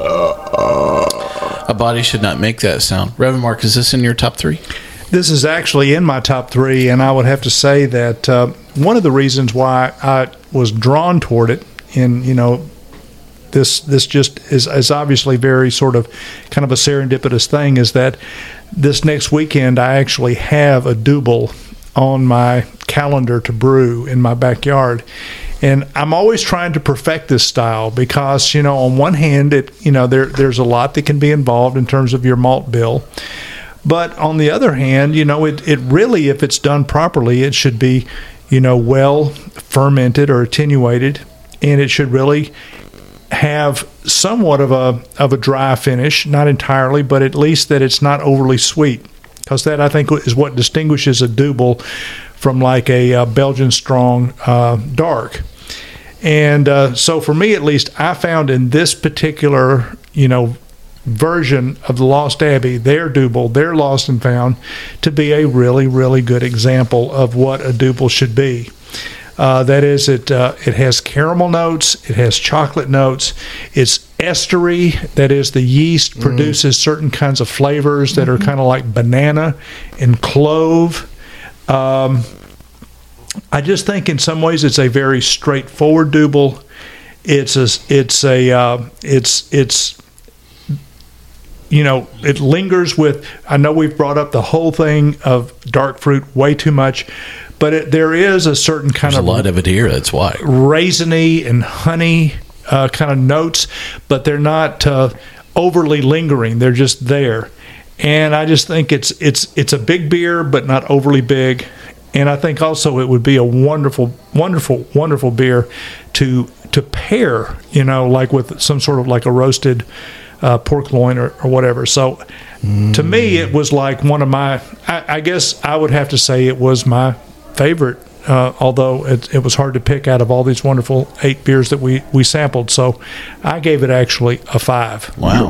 A body should not make that sound. Reverend Mark, is this in your top three?
This is actually in my top three, and I would have to say that uh, one of the reasons why I was drawn toward it, in, you know, This this just is, is obviously very sort of kind of a serendipitous thing, is that this next weekend I actually have a double on my calendar to brew in my backyard. And I'm always trying to perfect this style because, you know, on one hand, it you know there there's a lot that can be involved in terms of your malt bill. But on the other hand, you know, it, it really, if it's done properly, it should be, you know, well fermented or attenuated, and it should really have somewhat of a of a dry finish, not entirely, but at least that it's not overly sweet, because that, I think, is what distinguishes a double from like a, uh Belgian strong uh, dark. And uh, so for me, at least, I found in this particular, you know, version of the Lost Abbey, their double, their Lost and Found, to be a really, really good example of what a double should be. Uh, that is, it uh, it has caramel notes, it has chocolate notes, it's estery, that is, the yeast produces certain kinds of flavors that are kind of like banana and clove. Um, I just think in some ways it's a very straightforward double. It's a, it's a, uh, it's, it's, you know, it lingers with, I know we've brought up the whole thing of dark fruit way too much, but it, there is a certain kind
There's
of
a lot of it here. That's why
raisiny and honey uh, kind of notes, but they're not uh, overly lingering. They're just there, and I just think it's it's it's a big beer, but not overly big. And I think also it would be a wonderful, wonderful, wonderful beer to to pair, you know, like with some sort of like a roasted uh, pork loin or, or whatever. So mm. to me, it was like one of my. I, I guess I would have to say it was my favorite, uh, although it, it was hard to pick out of all these wonderful eight beers that we, we sampled. So I gave it actually a five.
Wow.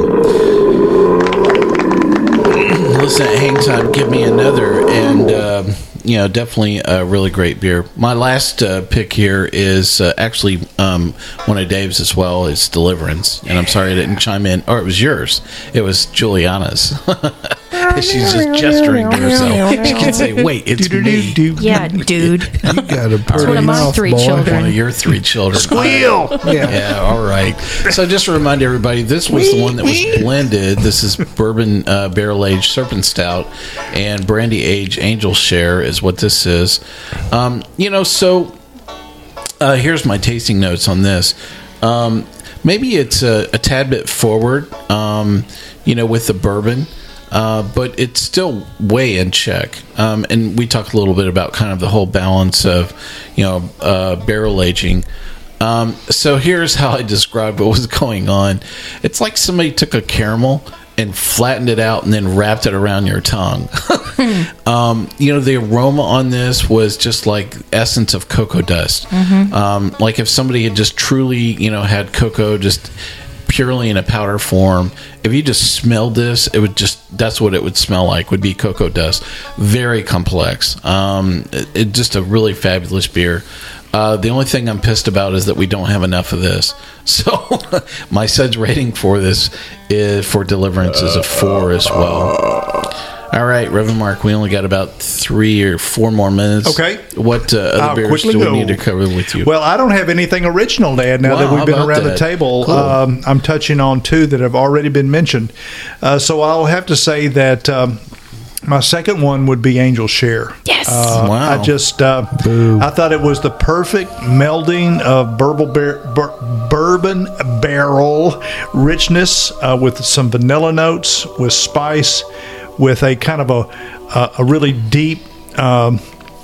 Listen, hang time, give me another. And, uh, you know, definitely a really great beer. My last uh, pick here is uh, actually um, one of Dave's as well. It's Deliverance. And I'm sorry I didn't chime in. Or it was yours. It was Juliana's. She's just gesturing to herself. She can say, wait, it's me.
Yeah, dude.
You got a
It's
pretty
one of my
mouth,
three
boy.
children.
One of your three children.
Squeal!
Yeah.
Yeah, all right. So just to remind everybody, this was the one that was blended. This is bourbon uh, barrel-aged Serpent Stout, and brandy-aged Angel Share is what this is. Um, you know, so uh, here's my tasting notes on this. Um, maybe it's a, a tad bit forward, um, you know, with the bourbon. Uh, but it's still way in check. Um, and we talked a little bit about kind of the whole balance of, you know, uh, barrel aging. Um, so here's how I describe what was going on. It's like somebody took a caramel and flattened it out and then wrapped it around your tongue. um, you know, the aroma on this was just like essence of cocoa dust. Mm-hmm. Um, like if somebody had just truly, you know, had cocoa just purely in a powder form, if you just smelled this, it would just, that's what it would smell like, would be cocoa dust. Very complex. Um, it, it just a really fabulous beer. Uh, the only thing I'm pissed about is that we don't have enough of this. So my Suds rating for this is, for Deliverance is a four as well. All right, Reverend Mark, we only got about three or four more minutes.
Okay.
What uh, other
I'll
beers do
quickly
we
go.
need to cover with you?
Well, I don't have anything original to add now
Wow,
that we've
how
been
about
around
that?
the table.
Cool.
Um, I'm touching on two that have already been mentioned. Uh, so I'll have to say that um, my second one would be Angel Share.
Yes.
Uh,
Wow.
I just, uh, I thought it was the perfect melding of bourbon, bar- bur- bourbon barrel richness uh, with some vanilla notes, with spice, with a kind of a a, a really deep um,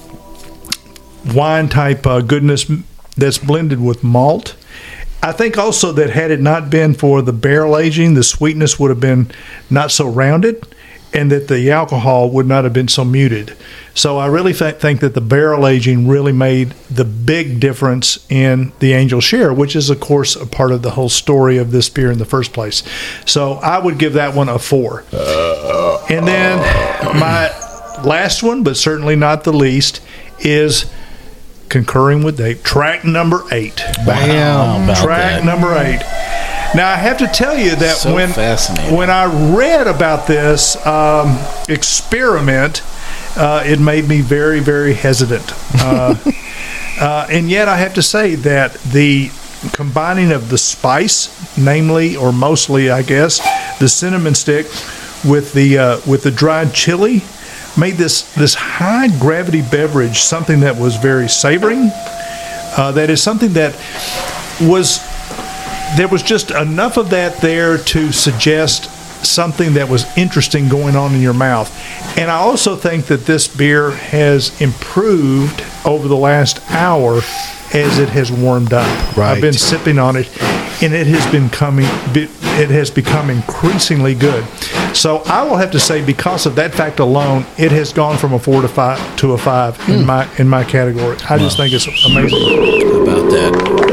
wine type uh, goodness that's blended with malt. I think also that had it not been for the barrel aging, the sweetness would have been not so rounded, and that the alcohol would not have been so muted. So I really th- think that the barrel aging really made the big difference in the Angel Share, which is, of course, a part of the whole story of this beer in the first place. So I would give that one a four. And then my last one, but certainly not the least, is concurring with Dave, track number eight.
Bam.
How about
Track
that?
number eight. Now I have to tell you that
So
when
fascinating.
when I read about this um, experiment, uh, it made me very very hesitant. Uh, uh, and yet I have to say that the combining of the spice, namely or mostly, I guess, the cinnamon stick with the uh, with the dried chili, made this this high gravity beverage something that was very savoring, Uh, that is something that was, there was just enough of that there to suggest something that was interesting going on in your mouth. And I also think that this beer has improved over the last hour as it has warmed up.
Right.
I've been sipping on it, and it has been coming, it has become increasingly good. So I will have to say, because of that fact alone, it has gone from a four to five to a five mm. in my in my category. I wow. just think it's amazing.
How about that?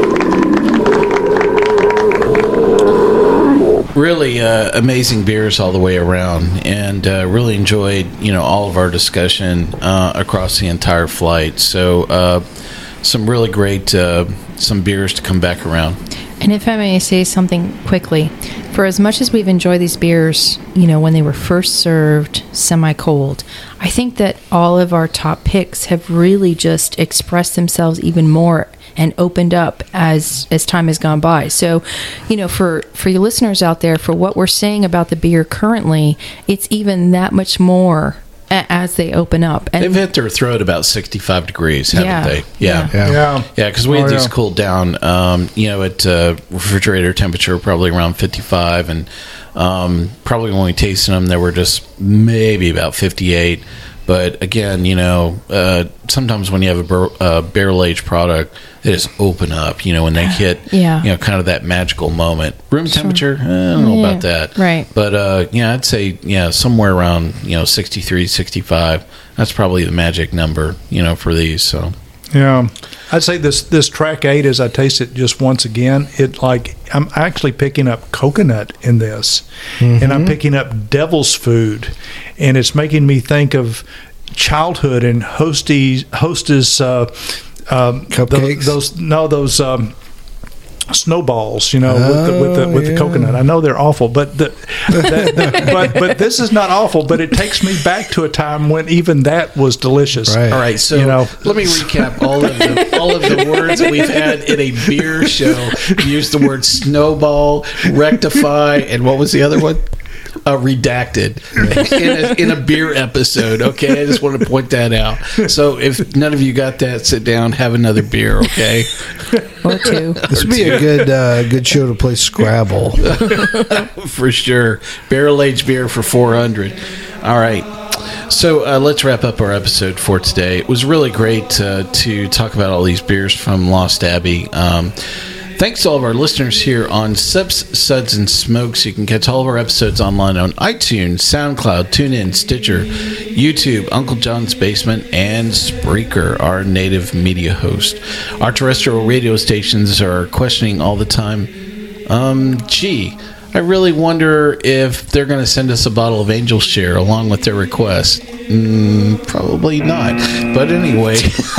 Really uh, amazing beers all the way around, and uh, really enjoyed you know all of our discussion uh, across the entire flight. So uh, some really great uh, some beers to come back around.
And if I may say something quickly, for as much as we've enjoyed these beers, you know, when they were first served semi-cold, I think that all of our top picks have really just expressed themselves even more and opened up as as time has gone by. So, you know, for, for you listeners out there, for what we're saying about the beer currently, it's even that much more a- as they open up. And
they've hit their throat about sixty-five degrees, haven't
yeah,
they? Yeah.
Yeah. Yeah.
Yeah, because we
Oh,
had these
yeah.
cooled down, um, you know, at uh, refrigerator temperature, probably around fifty-five. And um, probably when we tasted them, they were just maybe about fifty-eight. But again, you know, uh, sometimes when you have a bar- uh, barrel-aged product, they just open up, you know, when they hit,
Yeah.
you know, kind of that magical moment. Room temperature, eh, I don't know
Yeah,
about that.
right.
But, uh, yeah, I'd say, yeah, somewhere around, you know, sixty-three, sixty-five. That's probably the magic number, you know, for these. So,
Yeah, I'd say this this track eight, as I taste it just once again, it like I'm actually picking up coconut in this, and I'm picking up devil's food, and it's making me think of childhood and hosties hostess uh, um,
Cupcakes?
Those, those no those. Um, snowballs, you know, with the with the with
yeah.
the coconut. I know they're awful, but the, the, the but but this is not awful. But it takes me back to a time when even that was delicious.
Right.
all right, so
You know.
let me recap all of the all of the words that we've had in a beer show. We used the word snowball, rectify, and what was the other one? Uh, redacted in, a, in a beer episode. Okay, I just want to point that out. So if none of you got that, sit down, have another beer. Okay,
or two.
This would be a good uh, good show to play Scrabble.
for sure. Barrel aged beer for four hundred. All right. So uh, let's wrap up our episode for today. It was really great uh, to talk about all these beers from Lost Abbey. Um, Thanks to all of our listeners here on Sips, Suds, and Smokes. You can catch all of our episodes online on iTunes, SoundCloud, TuneIn, Stitcher, YouTube, Uncle John's Basement, and Spreaker, our native media host. Our terrestrial radio stations are questioning all the time, um, gee, I really wonder if they're going to send us a bottle of Angel Share along with their request. Mm, probably not. But anyway,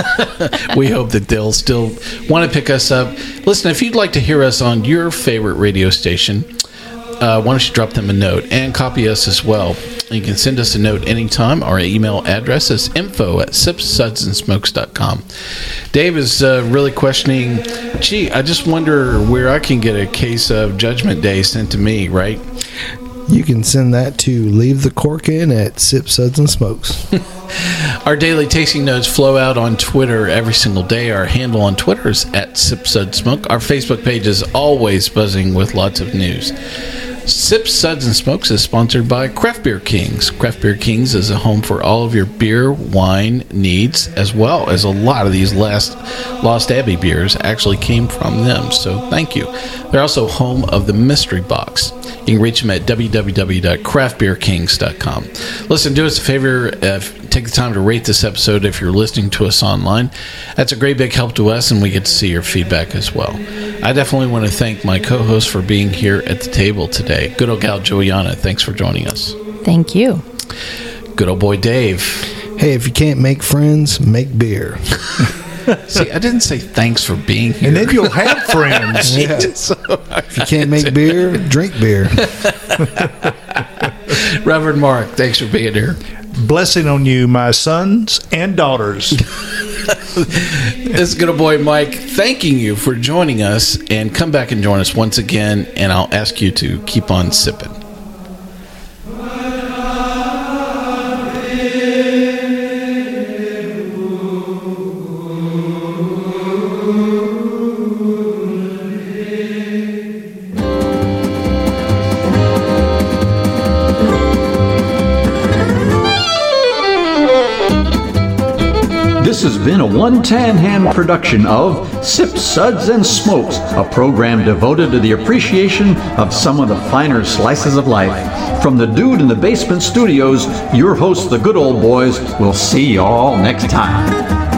we hope that they'll still want to pick us up. Listen, if you'd like to hear us on your favorite radio station, uh, why don't you drop them a note and copy us as well. You can send us a note anytime. Our email address is info at sips suds and smokes dot com. Dave is uh, really questioning, gee, I just wonder where I can get a case of Judgment Day sent to me, right?
You can send that to Leave the Cork In at Sip, Suds, and Smokes.
Our daily tasting notes flow out on Twitter every single day. Our handle on Twitter is at Sip, Sud, Smoke. Our Facebook page is always buzzing with lots of news. Sips, Suds, and Smokes is sponsored by Craft Beer Kings. Craft Beer Kings is a home for all of your beer, wine needs, as well as a lot of these last Lost Abbey beers actually came from them, so thank you. They're also home of the Mystery Box. You can reach them at w w w dot craft beer kings dot com. Listen, do us a favor, uh, take the time to rate this episode if you're listening to us online. That's a great big help to us, and we get to see your feedback as well. I definitely want to thank my co-host for being here at the table today. Good old gal Joanna, thanks for joining us.
Thank you.
Good old boy Dave.
Hey, if you can't make friends, make beer.
See, I didn't say thanks for being here.
And then you'll have friends.
Yeah.
So,
If you can't make beer, drink beer.
Reverend Mark, thanks for being here.
Blessing on you, my sons and daughters.
This is good old boy Mike thanking you for joining us, and come back and join us once again, and I'll ask you to keep on sipping.
Ooh.
This has been a One Tan Hand production of Sips, Suds, and Smokes, a program devoted to the appreciation of some of the finer slices of life. From the Dude in the Basement Studios, your hosts, the Good Old Boys, will see y'all next time.